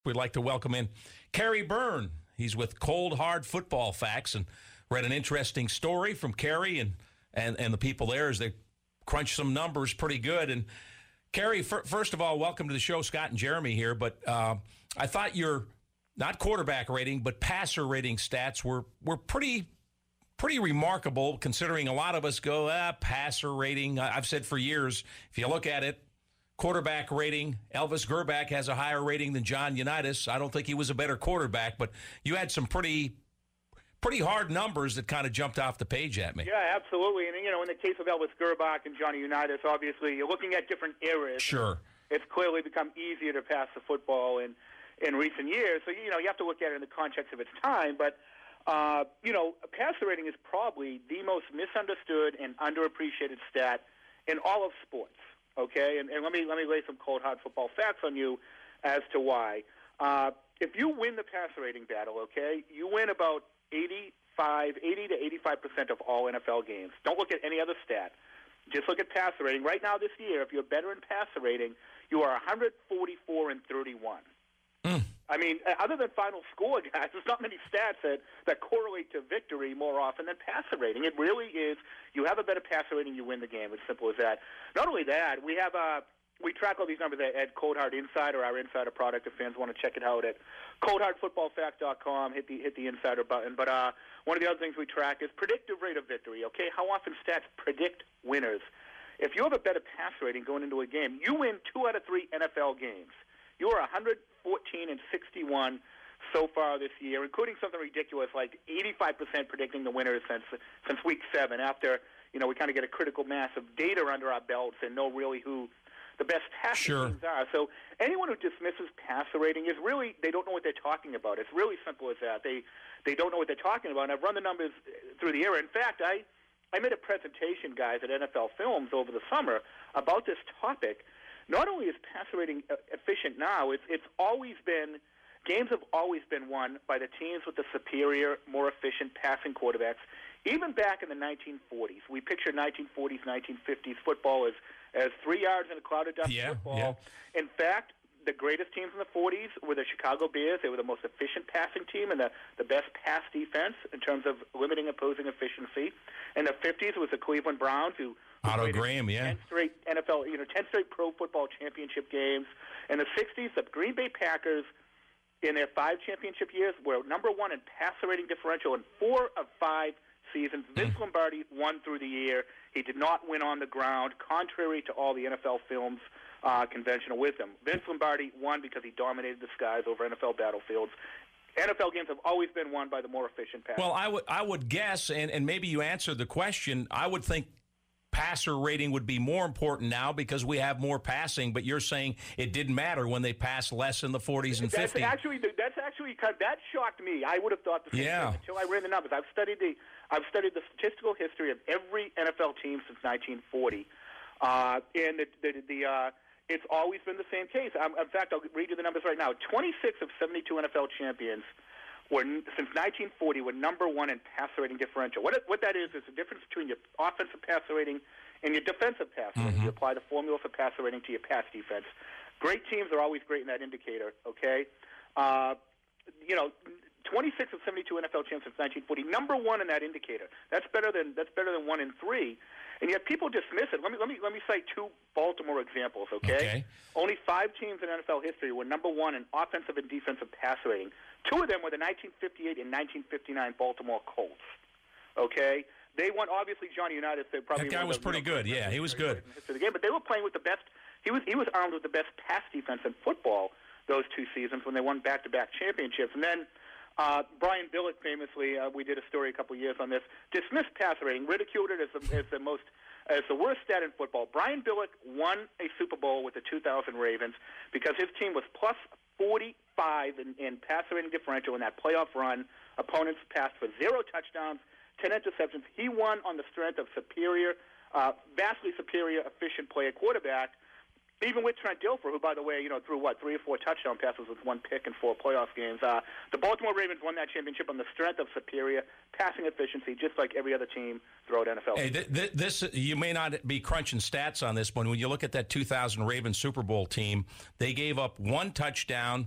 We'd like to welcome in Kerry Byrne. He's with Cold Hard Football Facts, and read an interesting story from Kerry and the people there as they crunch some numbers pretty good. And Kerry, first of all, welcome to the show. Scott and Jeremy here. But I thought your not quarterback rating, but passer rating stats were pretty remarkable, considering a lot of us go, passer rating. I've said for years, if you look at it, quarterback rating, Elvis Grbac has a higher rating than John Unitas. I don't think he was a better quarterback, but you had some pretty hard numbers that kind of jumped off the page at me. Yeah, absolutely. And, in the case of Elvis Grbac and Johnny Unitas, obviously, you're looking at different eras. Sure. It's clearly become easier to pass the football in recent years. So, you have to look at it in the context of its time. But, passer rating is probably the most misunderstood and underappreciated stat in all of sports. Okay, and let me lay some cold hard football facts on you as to why. If you win the passer rating battle, okay, you win about 80 to 85% of all NFL games. Don't look at any other stat. Just look at passer rating. Right now this year, if you're better in passer rating, you are 144-31. I mean, other than final score, guys, there's not many stats that correlate to victory more often than passer rating. It really is, you have a better passer rating, you win the game. It's simple as that. Not only that, we track all these numbers at Cold Hard Insider, our insider product. If fans want to check it out at coldhardfootballfact.com, hit the insider button. But one of the other things we track is predictive rate of victory, okay? How often stats predict winners. If you have a better passer rating going into a game, you win 2 out of 3 NFL games. You are 114-61 so far this year, including something ridiculous like 85% predicting the winners since week 7. After we kind of get a critical mass of data under our belts and know really who the best passing teams are. So anyone who dismisses passer rating is really, they don't know what they're talking about. It's really simple as that. They don't know what they're talking about. And I've run the numbers through the air. In fact, I made a presentation, guys, at NFL Films over the summer about this topic. Not only is passer rating efficient now, it's always been, games have always been won by the teams with the superior, more efficient passing quarterbacks. Even back in the 1940s, we picture 1940s, 1950s football as 3 yards in a cloud of dust football. Yeah. In fact, the greatest teams in the 40s were the Chicago Bears. They were the most efficient passing team and the best pass defense in terms of limiting opposing efficiency. In the 50s, it was the Cleveland Browns who Otto Graham, 10 straight NFL, 10 straight pro football championship games. In the 60s, the Green Bay Packers, in their 5 championship years, were number 1 in passer rating differential in 4 of 5 seasons. Vince Lombardi won through the year. He did not win on the ground, contrary to all the NFL Films conventional wisdom. Vince Lombardi won because he dominated the skies over NFL battlefields. NFL games have always been won by the more efficient passer. Well, I would guess, and maybe you answered the question, I would think passer rating would be more important now because we have more passing, but you're saying it didn't matter when they passed less in the 40s and 50s. That shocked me. I would have thought the same thing until I ran the numbers. I've studied the statistical history of every NFL team since 1940, and it's always been the same case. In fact, I'll read you the numbers right now. 26 of 72 NFL champions since 1940 were number 1 in passer rating differential. What that is the difference between your offensive passer rating and your defensive passer rating. You apply the formula for passer rating to your pass defense. Great teams are always great in that indicator, okay? 26 of 72 NFL champs since 1940, number 1 in that indicator. That's better than 1 in 3. And yet people dismiss it. Let me cite 2 Baltimore examples, okay? Only 5 teams in NFL history were number 1 in offensive and defensive passer rating. 2 of them were the 1958 and 1959 Baltimore Colts, okay? They won, obviously, Johnny Unitas. That guy was pretty good. Yeah, he was good. The game, but they were playing with the best. He was armed with the best pass defense in football those 2 seasons when they won back-to-back championships. And then Brian Billick famously, we did a story a couple years on this, dismissed passer rating, ridiculed it as the worst stat in football. Brian Billick won a Super Bowl with the 2000 Ravens because his team was plus 45 in passer rating differential in that playoff run. Opponents passed for 0 touchdowns, 10 interceptions. He won on the strength of vastly superior, efficient player quarterback. Even with Trent Dilfer, who, by the way, threw 3 or 4 touchdown passes with 1 pick in 4 playoff games. The Baltimore Ravens won that championship on the strength of superior passing efficiency, just like every other team throughout NFL. Hey, this you may not be crunching stats on this, but when you look at that 2000 Ravens Super Bowl team, they gave up 1 touchdown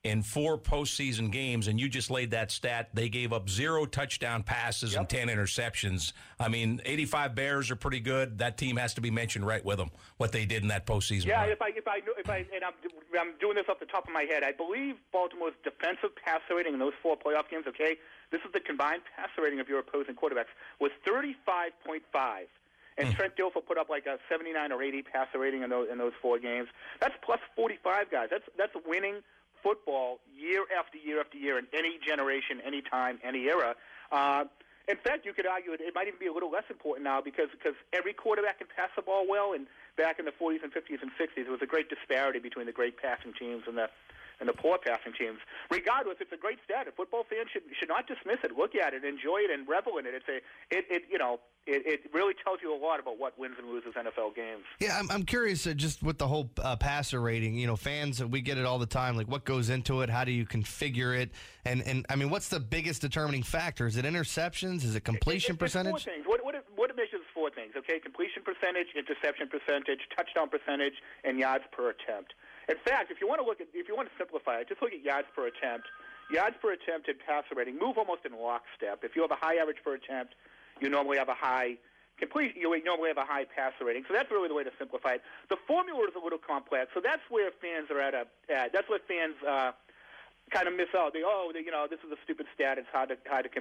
in 4 postseason games, and you just laid that stat. They gave up 0 touchdown passes and 10 interceptions. I mean, 85 Bears are pretty good. That team has to be mentioned right with them, what they did in that postseason. Yeah, if I'm doing this off the top of my head, I believe Baltimore's defensive passer rating in those 4 playoff games, okay, this is the combined passer rating of your opposing quarterbacks, was 35.5. And Trent Dilfer put up like a 79 or 80 passer rating in those 4 games. That's plus 45 guys. That's winning football year after year after year in any generation, any time, any era. In fact, you could argue it might even be a little less important now because every quarterback can pass the ball well, and back in the 40s and 50s and 60s, there was a great disparity between the great passing teams and the poor passing teams. Regardless, it's a great stat. A football fan should not dismiss it. Look at it, enjoy it, and revel in it. It really tells you a lot about what wins and loses NFL games. Yeah, I'm curious just with the whole passer rating. You know, fans, we get it all the time. Like, what goes into it? How do you configure it? And I mean, what's the biggest determining factor? Is it interceptions? Is it completion percentage? It's 4 things. What it measures is 4 things. Okay, completion percentage, interception percentage, touchdown percentage, and yards per attempt. In fact, if you want to simplify it, just look at yards per attempt. Yards per attempt and passer rating move almost in lockstep. If you have a high average per attempt, you normally have a high passer rating. So that's really the way to simplify it. The formula is a little complex, so that's where fans are that's where fans kind of miss out. This is a stupid stat. It's hard to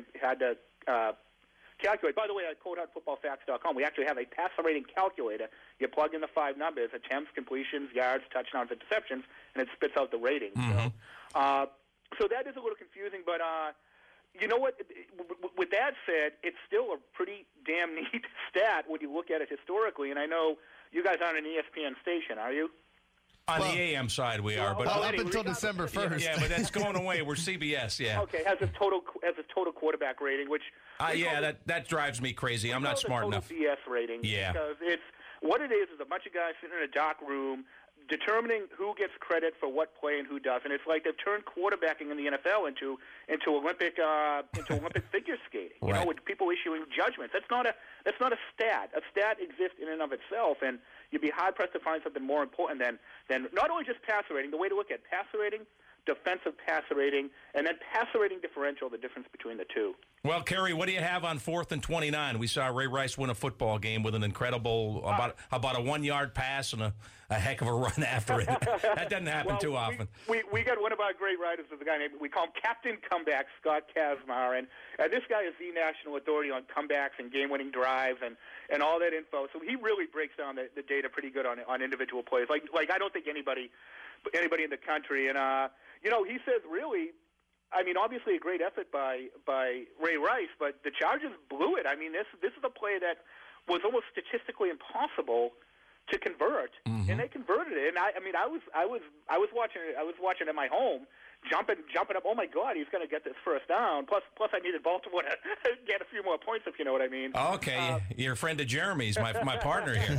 calculate. By the way, at ColdHardFootballFacts.com, we actually have a passer rating calculator. You plug in the 5 numbers: attempts, completions, yards, touchdowns, interceptions, and it spits out the rating. Mm-hmm. So that is a little confusing, but you know what? With that said, it's still a pretty damn neat stat when you look at it historically. And I know you guys aren't an ESPN station, are you? On the AM side, we are, but up until December 1st. Yeah, but that's going away. We're CBS. Yeah. Okay, has a total quarterback rating, which that drives me crazy. I'm not smart enough. BS rating. Yeah. Because what it is a bunch of guys sitting in a dark room determining who gets credit for what play and who doesn't. It's like they've turned quarterbacking in the NFL into Olympic figure skating. You know, with people issuing judgments. That's not a stat. A stat exists in and of itself, and you'd be hard pressed to find something more important than not only just passer rating. The way to look at passer rating, defensive passer rating, and then passer rating differential, the difference between the two. Well, Kerry, what do you have on 4th and 29? We saw Ray Rice win a football game with an incredible about a 1-yard pass and a heck of a run after it. That doesn't happen too often. We got one of our great writers, is a guy named, we call him Captain Comeback, Scott Kazmar, and this guy is the national authority on comebacks and game-winning drives and all that info. So he really breaks down the data pretty good on individual plays. Like I don't think anybody in the country. And he says really, I mean, obviously a great effort by Ray Rice, but the Chargers blew it. I mean, this is a play that was almost statistically impossible to convert, and they converted it. And I was watching it. I was watching at my home, jumping up. Oh my God, he's going to get this first down. Plus, I needed Baltimore to get a few more points, if you know what I mean. Okay, you're a friend of Jeremy's, my partner here.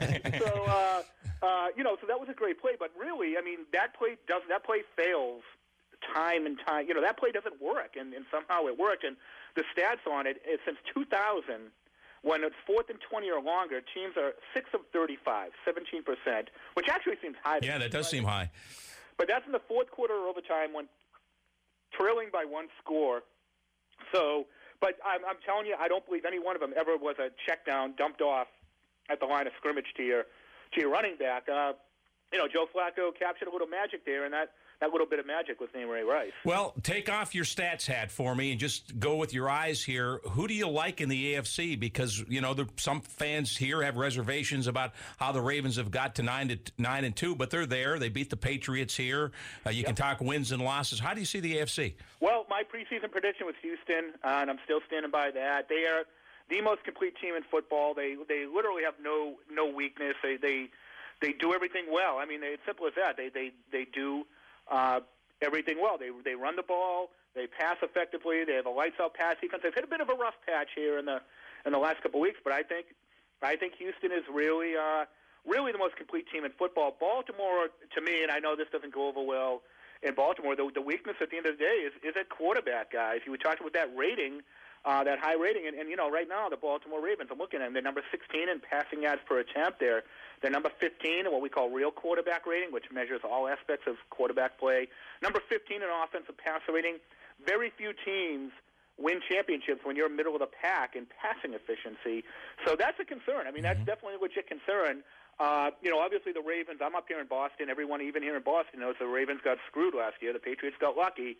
So that was a great play. But really, I mean, that play fails time and time. That play doesn't work, and somehow it worked. And the stats on it is since 2000. When it's 4th and 20 or longer, teams are 6 of 35, 17%, which actually seems high. Yeah, that does seem high. But that's in the 4th quarter or overtime when trailing by 1 score. So, but I'm telling you, I don't believe any one of them ever was a check down dumped off at the line of scrimmage to your running back. Joe Flacco captured a little magic there, and that little bit of magic was named Ray Rice. Well, take off your stats hat for me and just go with your eyes here. Who do you like in the AFC? Because, some fans here have reservations about how the Ravens have got to 9-2, but they're there. They beat the Patriots here. You can talk wins and losses. How do you see the AFC? Well, my preseason prediction was Houston, and I'm still standing by that. They are the most complete team in football. They literally have no weakness. They do everything well. I mean, it's simple as that. They do everything well. They run the ball. They pass effectively. They have a lights-out pass defense. They've hit a bit of a rough patch here in the last couple of weeks, but I think Houston is really the most complete team in football. Baltimore, to me, and I know this doesn't go over well in Baltimore. The weakness at the end of the day is at quarterback, guys. You were talking about that rating, that high rating, and right now the Baltimore Ravens, I'm looking at them, they're number 16 in passing yards per attempt. They're number 15 in what we call real quarterback rating, which measures all aspects of quarterback play. Number 15 in offensive passer rating. Very few teams win championships when you're middle of the pack in passing efficiency. So that's a concern. I mean, that's definitely a legit concern. Obviously the Ravens, I'm up here in Boston. Everyone, even here in Boston, knows the Ravens got screwed last year. The Patriots got lucky.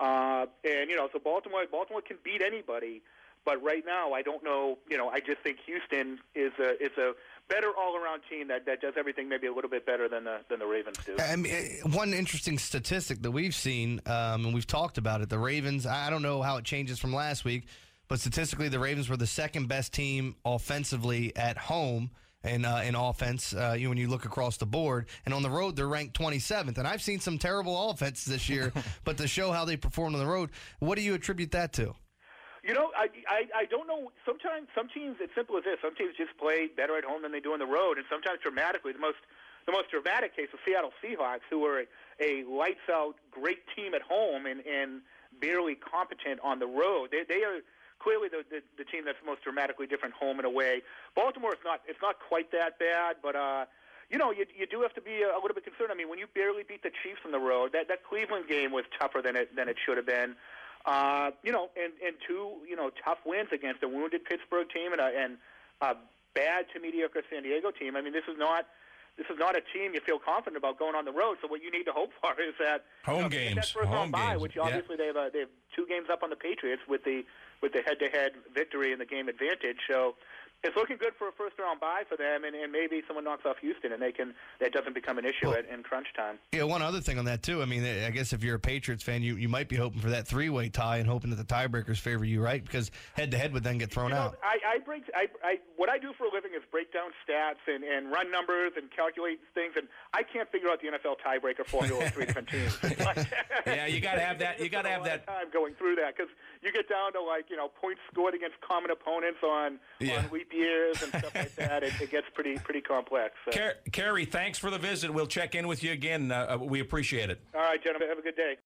So Baltimore can beat anybody. But right now, I don't know. I just think Houston is a better all-around team that does everything maybe a little bit better than the Ravens do. I mean, one interesting statistic that we've seen, and we've talked about it, the Ravens, I don't know how it changes from last week, but statistically the Ravens were the second best team offensively at home and in offense when you look across the board. And on the road, they're ranked 27th. And I've seen some terrible offenses this year, but to show how they performed on the road, what do you attribute that to? I don't know. Sometimes some teams, it's simple as this. Some teams just play better at home than they do on the road, and sometimes dramatically. The most dramatic case of Seattle Seahawks, who were a lights-out great team at home and barely competent on the road. They are clearly the team that's most dramatically different home and away. Baltimore, it's not quite that bad, but you do have to be a little bit concerned. I mean, when you barely beat the Chiefs on the road, that Cleveland game was tougher than it should have been. And two, tough wins against a wounded Pittsburgh team and a bad to mediocre San Diego team. I mean, this is not a team you feel confident about going on the road. So what you need to hope for is that home games, that first round bye, which obviously they have 2 games up on the Patriots with the head-to-head victory and the game advantage. So it's looking good for a first-round bye for them, and maybe someone knocks off Houston, and that doesn't become an issue in crunch time. Yeah, one other thing on that, too. I mean, I guess if you're a Patriots fan, you might be hoping for that 3-way tie and hoping that the tiebreakers favor you, right? Because head-to-head would then get thrown out. What I do for a living is break down stats and run numbers and calculate things, and I can't figure out the NFL tiebreaker formula of 3 different teams. Yeah, you got to have that. You got to have that time going through that because you get down to points scored against common opponents on leap years and stuff like that. It gets pretty complex. So. Kerry, thanks for the visit. We'll check in with you again. We appreciate it. All right, gentlemen. Have a good day.